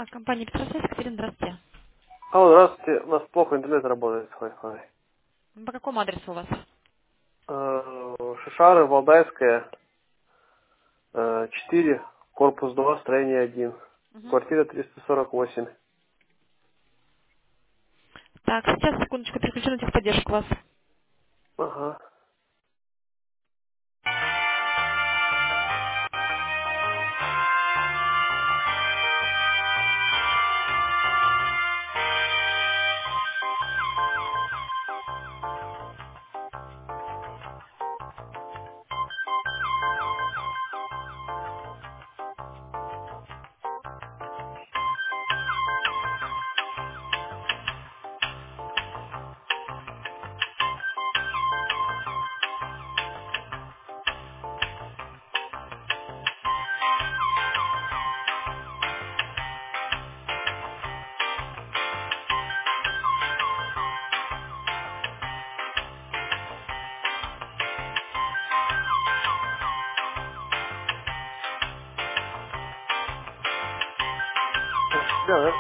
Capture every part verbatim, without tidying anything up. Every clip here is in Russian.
А, компания Петросвязь, Екатерина, здравствуйте. Алло, здравствуйте. У нас плохо интернет работает с Wi-Fi. По какому адресу у вас? Э, Шишары, Валдайская, э, четыре, корпус два, строение один. Мгм. Квартира триста сорок восемь. Так, сейчас, секундочку, переключу на техподдержку вас. Ага. А, себя, да?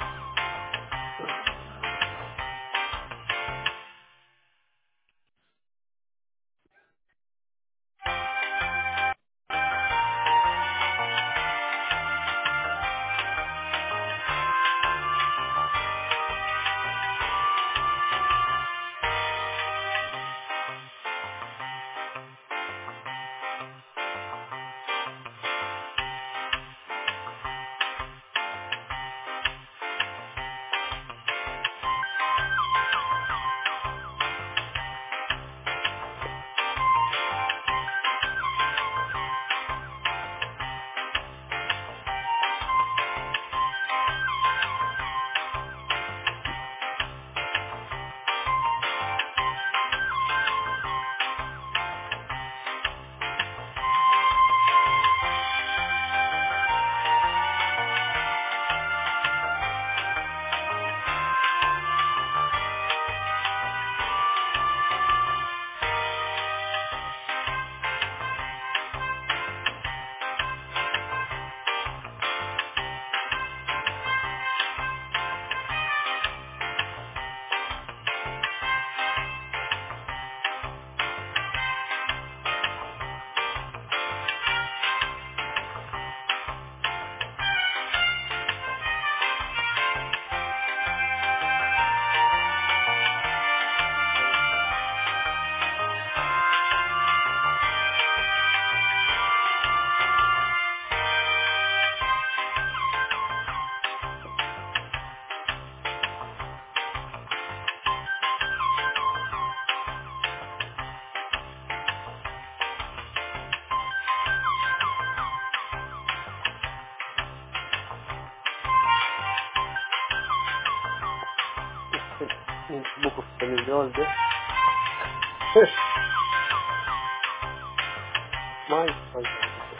Ну, буковку не сделали, да? Май, пожалуйста.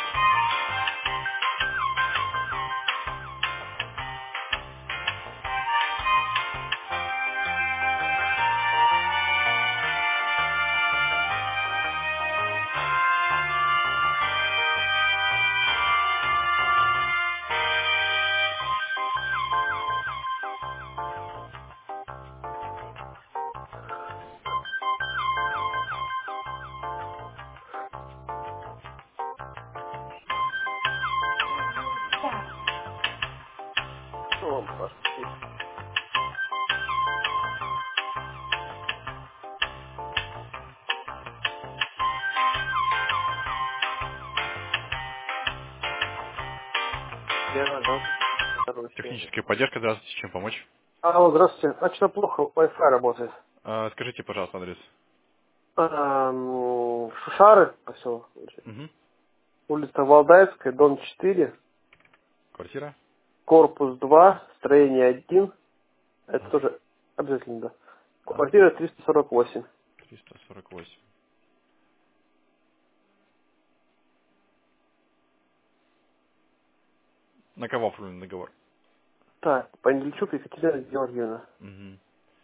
Что вам пошли? Первая, да? Второй, первый. Техническая поддержка, здравствуйте, чем помочь? Алло, здравствуйте. А что плохо? Wi-Fi работает. А, скажите, пожалуйста, адрес. А, м, Шишары, поселок. Угу. Улица Валдайская, дом четыре, Квартира? корпус два, строение один. Это Ага. тоже обязательно, да. Так, Квартира триста сорок восемь. триста сорок восемь. На кого оформлен договор? Так, Пандельчук Екатерина Георгиевна. Угу.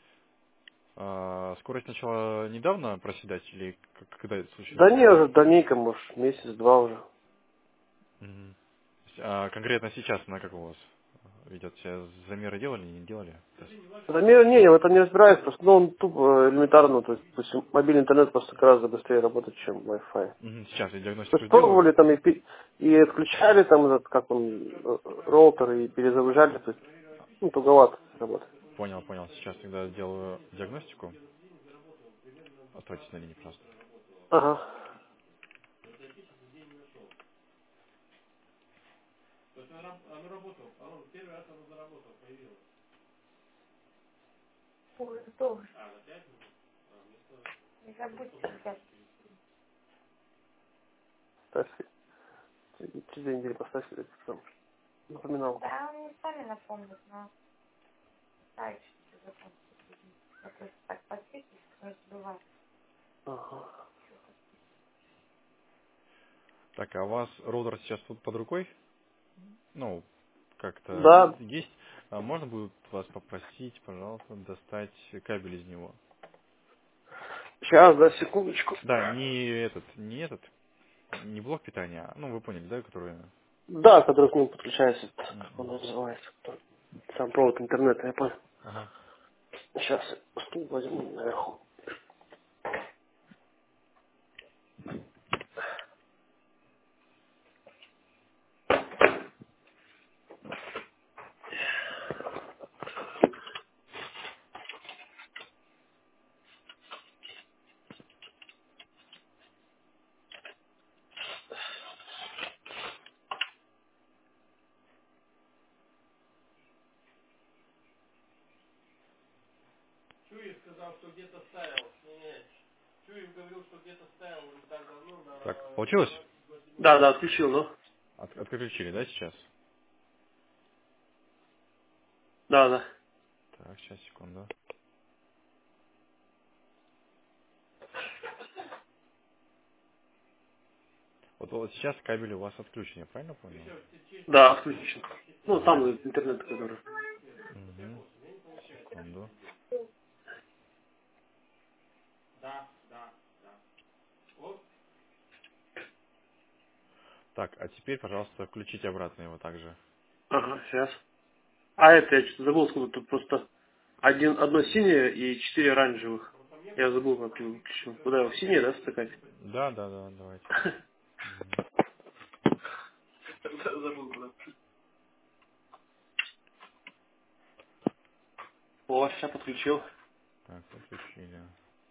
А, скорость начала недавно проседать или к- когда это случилось? Да не, уже давненько, может, месяц-два уже. Угу. А конкретно сейчас она как у вас? ведет себя? Замеры делали, не делали? Тест? Замеры не, я в этом не разбираюсь, просто, ну, он тупо элементарно, то есть, допустим, мобильный интернет просто гораздо быстрее работает, чем Wi-Fi. Мгм, сейчас я То диагностику есть сделаю. пробовали там и, пи- и отключали там этот, как он, э, роутер и перезагружали, то есть, ну, туговато работает. Понял, понял. Сейчас тогда сделаю диагностику. Оставайтесь на линии, пожалуйста. Ага. Так, через две недели поставь себе там напоминал. Ага. Так, а у вас роутер сейчас тут под рукой? Ну, как-то Да, есть. А можно будет вас попросить, пожалуйста, достать кабель из него? сейчас, да, секундочку. Да, не этот, не этот, не блок питания, а, ну вы поняли, да, который... Да, который к нему подключается, как он М-м. называется. Сам провод интернета, я понял. Ага. Сейчас стул возьму наверху. Так, получилось? Да, да, отключил, ну. От- отключили, да, сейчас? Да, да. Так, сейчас, секунду. Вот, вот сейчас кабель у вас отключен, я правильно понял? Да, отключил. Ну, там интернет, который. Угу. Секунду. Так, а теперь, пожалуйста, включите обратно его также. Ага, сейчас. А это я что-то забыл, сколько тут просто один, одно синее и четыре оранжевых. Я забыл, как его включил. Куда его? В синее, да, стыкать? Да, да, да, давайте. Мгм. Забыл, куда. О, сейчас подключил. Так, подключили.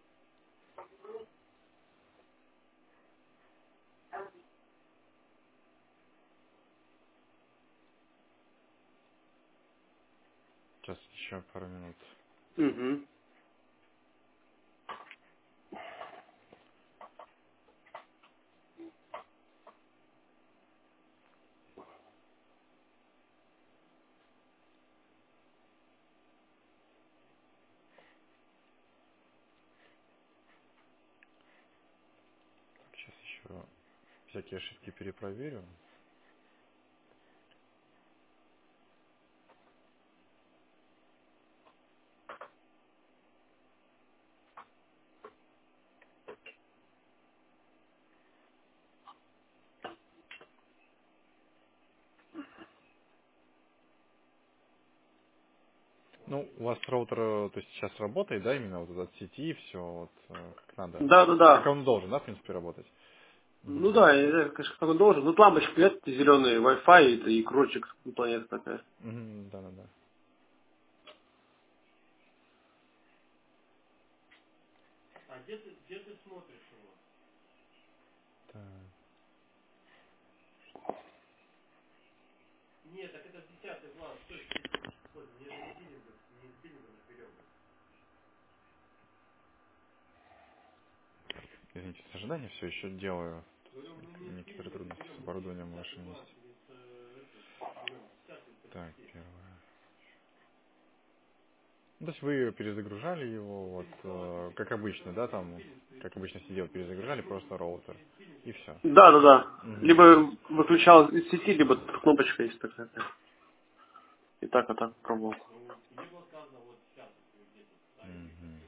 Сейчас еще пару минут. Угу. Так, сейчас еще всякие ошибки перепроверю. Ну, у вас роутер, э, то есть сейчас работает, да, именно вот от сети, все вот э, как надо. Да, да, Как да. он должен, да, в принципе, работать? Ну Мгм. да, я не знаю, конечно, как он должен. Ну, лампочка, нет, зеленый Wi-Fi, это и кружочек, планета такая. Мгм, да, да, да. Так, извините, с ожиданием все еще делаю. Некоторые трудности с оборудованием в вашем месте. Так, первое. Ну, то есть вы перезагружали его, вот, э, как обычно, да, там, как обычно все делают, перезагружали просто роутер. И все. Да, да, да. Угу. Либо выключал из сети, либо тут кнопочка есть такая. И так, а так пробовал. Угу.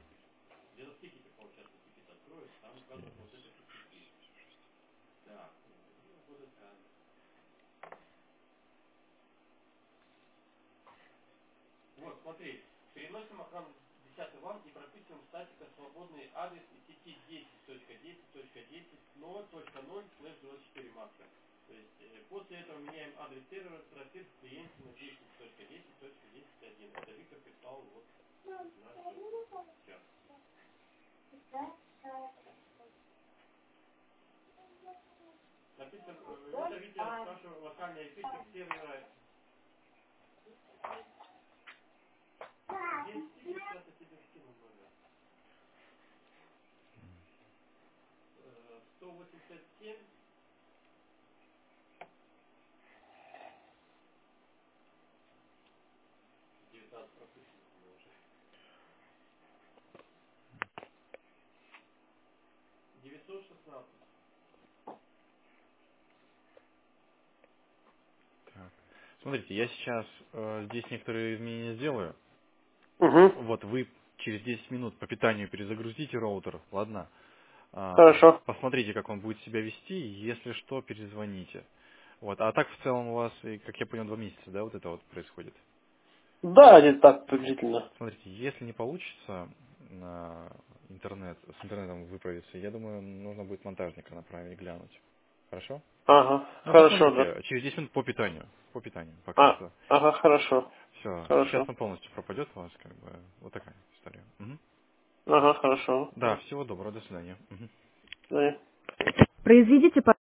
Так. Смотрите, я сейчас э, здесь некоторые изменения сделаю. Угу. Вот вы через десять минут по питанию перезагрузите роутер, ладно? А, Хорошо. посмотрите, как он будет себя вести, если что, перезвоните. Вот. А так в целом у вас, и, как я понял, два месяца, да, вот это вот происходит? Да, где-то так приблизительно. Смотрите, если не получится на интернет, с интернетом выправиться, я думаю, нужно будет монтажника направить глянуть. Хорошо? Ага, Ну, хорошо, да. посмотрите, через десять минут по питанию. По питанию пока А, что. ага, хорошо. Все, сейчас Хорошо. он полностью пропадет у вас, как бы, вот такая история. Мгм. Ага, хорошо. Да, всего доброго, до свидания. Мгм. Да. Произведите